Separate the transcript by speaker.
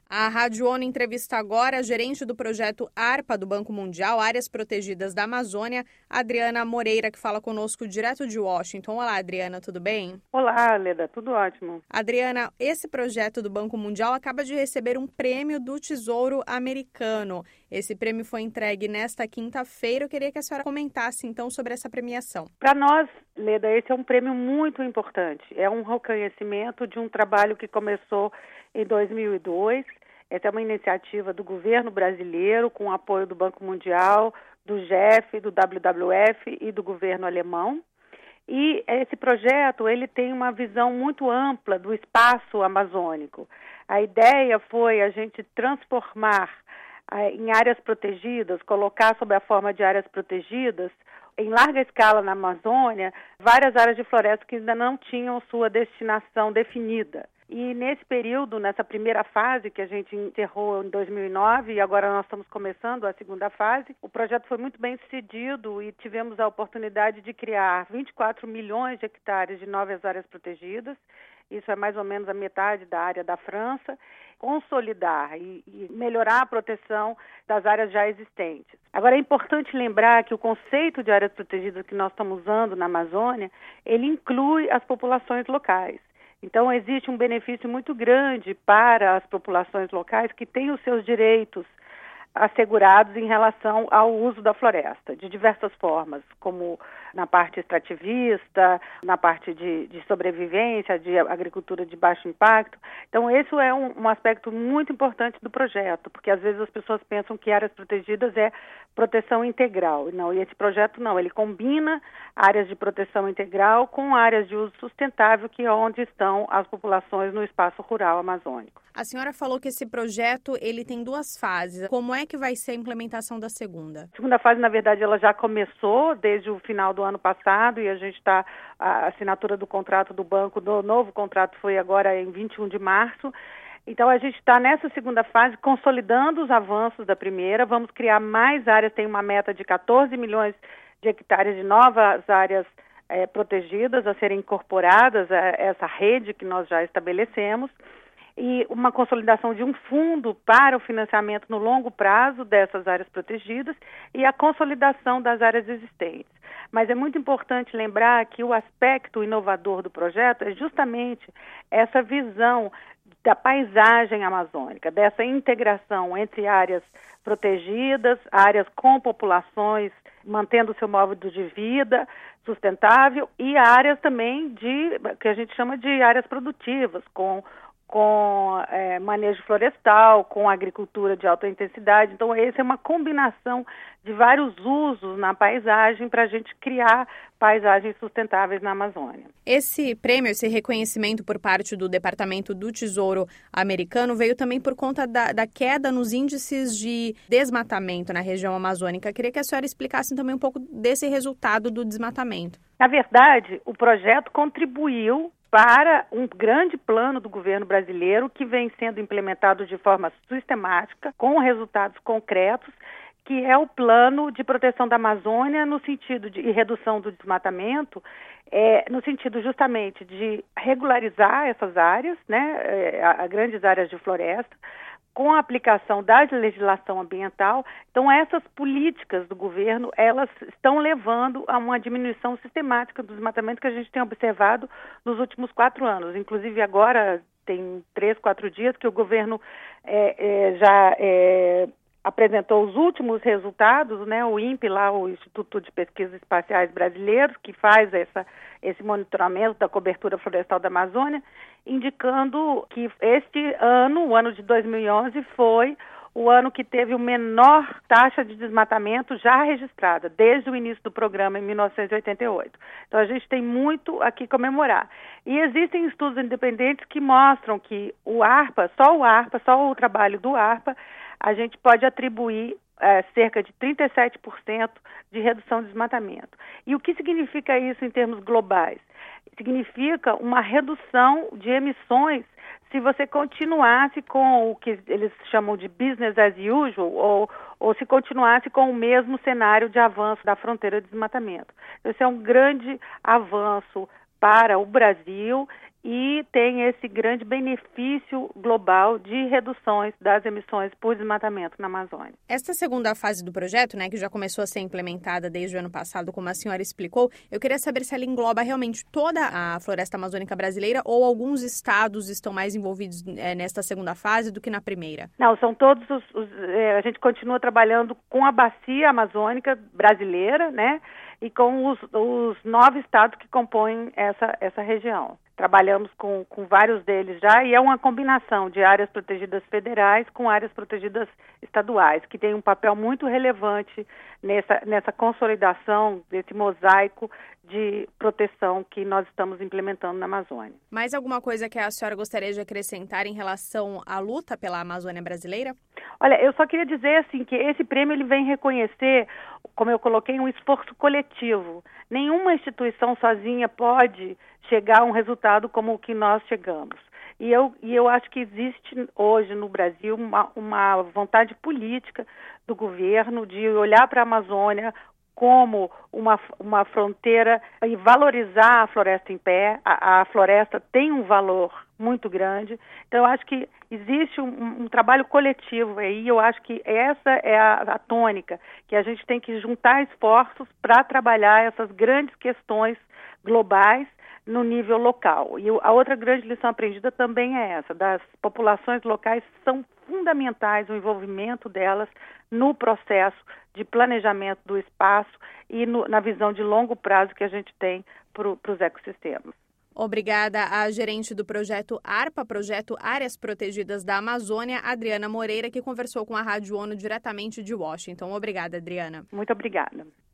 Speaker 1: A Rádio ONU entrevista agora a gerente do projeto ARPA do Banco Mundial, Áreas Protegidas da Amazônia, Adriana Moreira, que fala conosco direto de Washington. Olá, Adriana, tudo bem?
Speaker 2: Olá, Leda, tudo ótimo.
Speaker 1: Adriana, esse projeto do Banco Mundial acaba de receber um prêmio do Tesouro Americano. Esse prêmio foi entregue nesta quinta-feira. Eu queria que a senhora comentasse, então, sobre essa premiação.
Speaker 2: Para nós, Leda, esse é um prêmio muito importante. É um reconhecimento de um trabalho que começou em 2002. Essa é uma iniciativa do governo brasileiro, com o apoio do Banco Mundial, do GEF, do WWF e do governo alemão. E esse projeto ele tem uma visão muito ampla do espaço amazônico. A ideia foi a gente transformar em áreas protegidas, colocar sob a forma de áreas protegidas, em larga escala na Amazônia, várias áreas de floresta que ainda não tinham sua destinação definida. E nesse período, nessa primeira fase que a gente encerrou em 2009 e agora nós estamos começando a segunda fase, o projeto foi muito bem sucedido e tivemos a oportunidade de criar 24 milhões de hectares de novas áreas protegidas. Isso é mais ou menos a metade da área da França, consolidar e melhorar a proteção das áreas já existentes. Agora, é importante lembrar que o conceito de áreas protegidas que nós estamos usando na Amazônia, ele inclui as populações locais. Então, existe um benefício muito grande para as populações locais que têm os seus direitos assegurados em relação ao uso da floresta, de diversas formas, como na parte extrativista, na parte de sobrevivência, de agricultura de baixo impacto. Então, esse é um aspecto muito importante do projeto, porque às vezes as pessoas pensam que áreas protegidas é proteção integral. Não, e esse projeto não, ele combina áreas de proteção integral com áreas de uso sustentável, que é onde estão as populações no espaço rural amazônico.
Speaker 1: A senhora falou que esse projeto ele tem duas fases. Como é que vai ser a implementação da segunda?
Speaker 2: A segunda fase, na verdade, ela já começou desde o final do ano passado e a assinatura do contrato do banco, do novo contrato foi agora em 21 de março. Então, a gente está nessa segunda fase consolidando os avanços da primeira. Vamos criar mais áreas, tem uma meta de 14 milhões de hectares de novas áreas protegidas a serem incorporadas a essa rede que nós já estabelecemos. E uma consolidação de um fundo para o financiamento no longo prazo dessas áreas protegidas e a consolidação das áreas existentes. Mas é muito importante lembrar que o aspecto inovador do projeto é justamente essa visão da paisagem amazônica, dessa integração entre áreas protegidas, áreas com populações mantendo o seu modo de vida sustentável e áreas também que a gente chama de áreas produtivas, com manejo florestal, com agricultura de alta intensidade. Então, essa é uma combinação de vários usos na paisagem para a gente criar paisagens sustentáveis na Amazônia.
Speaker 1: Esse prêmio, esse reconhecimento por parte do Departamento do Tesouro Americano veio também por conta da queda nos índices de desmatamento na região amazônica. Queria que a senhora explicasse também um pouco desse resultado do desmatamento.
Speaker 2: Na verdade, o projeto contribuiu para um grande plano do governo brasileiro que vem sendo implementado de forma sistemática, com resultados concretos, que é o Plano de Proteção da Amazônia no sentido de redução do desmatamento, no sentido justamente de regularizar essas áreas, grandes áreas de floresta, com a aplicação da legislação ambiental. Então, essas políticas do governo, elas estão levando a uma diminuição sistemática do desmatamento que a gente tem observado nos últimos 4 anos. Inclusive, agora, tem 3, 4 dias que o governo já apresentou os últimos resultados, o INPE, lá, o Instituto de Pesquisas Espaciais Brasileiros, que faz esse monitoramento da cobertura florestal da Amazônia, indicando que este ano, o ano de 2011, foi o ano que teve a menor taxa de desmatamento já registrada, desde o início do programa, em 1988. Então, a gente tem muito a que comemorar. E existem estudos independentes que mostram que só o trabalho do ARPA, a gente pode atribuir cerca de 37% de redução de desmatamento. E o que significa isso em termos globais? Significa uma redução de emissões se você continuasse com o que eles chamam de business as usual ou se continuasse com o mesmo cenário de avanço da fronteira de desmatamento. Esse é um grande avanço para o Brasil e tem esse grande benefício global de reduções das emissões por desmatamento na Amazônia.
Speaker 1: Esta segunda fase do projeto, né, que já começou a ser implementada desde o ano passado, como a senhora explicou, eu queria saber se ela engloba realmente toda a floresta amazônica brasileira ou alguns estados estão mais envolvidos nesta segunda fase do que na primeira?
Speaker 2: Não, são todos a gente continua trabalhando com a bacia amazônica brasileira, né, e com os 9 estados que compõem essa região. Trabalhamos com vários deles já e é uma combinação de áreas protegidas federais com áreas protegidas estaduais, que tem um papel muito relevante nessa consolidação desse mosaico de proteção que nós estamos implementando na Amazônia.
Speaker 1: Mais alguma coisa que a senhora gostaria de acrescentar em relação à luta pela Amazônia brasileira?
Speaker 2: Olha, eu só queria dizer assim que esse prêmio ele vem reconhecer, como eu coloquei, um esforço coletivo. Nenhuma instituição sozinha pode chegar a um resultado como o que nós chegamos. E eu acho que existe hoje no Brasil uma vontade política do governo de olhar para a Amazônia como uma fronteira e valorizar a floresta em pé. A floresta tem um valor muito grande. Então, eu acho que existe um trabalho coletivo aí. Eu acho que essa é a tônica, que a gente tem que juntar esforços para trabalhar essas grandes questões globais no nível local. E a outra grande lição aprendida também é essa, das populações locais são fundamentais o envolvimento delas no processo de planejamento do espaço e na visão de longo prazo que a gente tem para os ecossistemas.
Speaker 1: Obrigada à gerente do projeto ARPA, Projeto Áreas Protegidas da Amazônia, Adriana Moreira, que conversou com a Rádio ONU diretamente de Washington. Obrigada, Adriana.
Speaker 2: Muito obrigada.